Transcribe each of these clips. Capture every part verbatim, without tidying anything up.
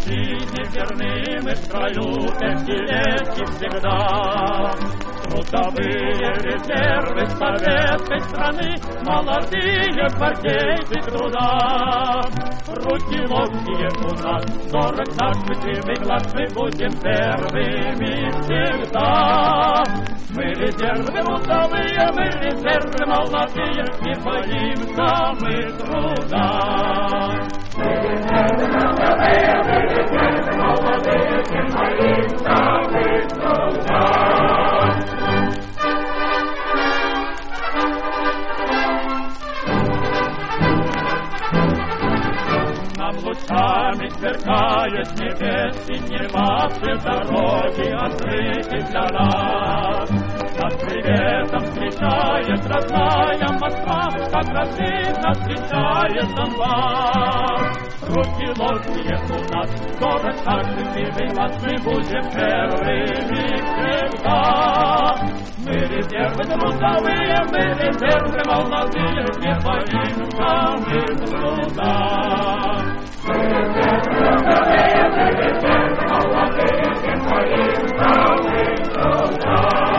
жизни верны мы в строю пятилетки всегда. Трудовые резервы советской страны, молодые гвардейцы труда. Руки ловкие у нас, сорок наш любимый глаз, мы будем первыми всегда. Мы резервы трудовые, мы резервы молодые, не боимся мы труда. Мы резервы трудовые, мы резервы молодые, не боимся мы труда. Нам лучами сверкают небес, и немавшие дороги открыты для нас. Нас приветом встречает родная Москва, как родных нас встречает Донбасс. Руки ловкие у нас, сорок шаг счастливый вас, мы будем первыми всегда. Мы резервы трудовые, мы резервы молодые, не боимся мы труда. Мы резервы трудовые, мы резервы молодые, не боимся мы труда.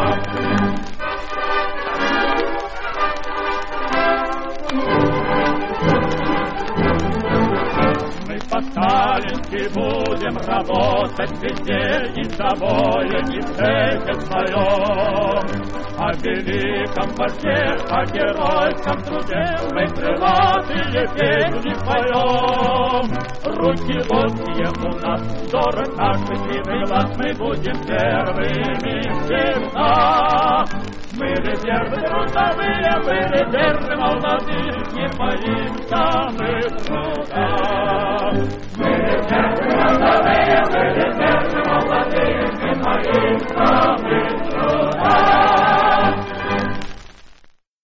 По-сталински будем работать везде, и с тобой, и в цехе своем. О великом борьбе, о геройском труде мы крылатые песни поем. Руки ловкие у нас, сорок наш счастливый глаз, мы будем первыми всегда. Мы резервы трудовые, мы резервы молодые, не боимся мы труда. Мы резервы трудовые, мы резервы молодые, не боимся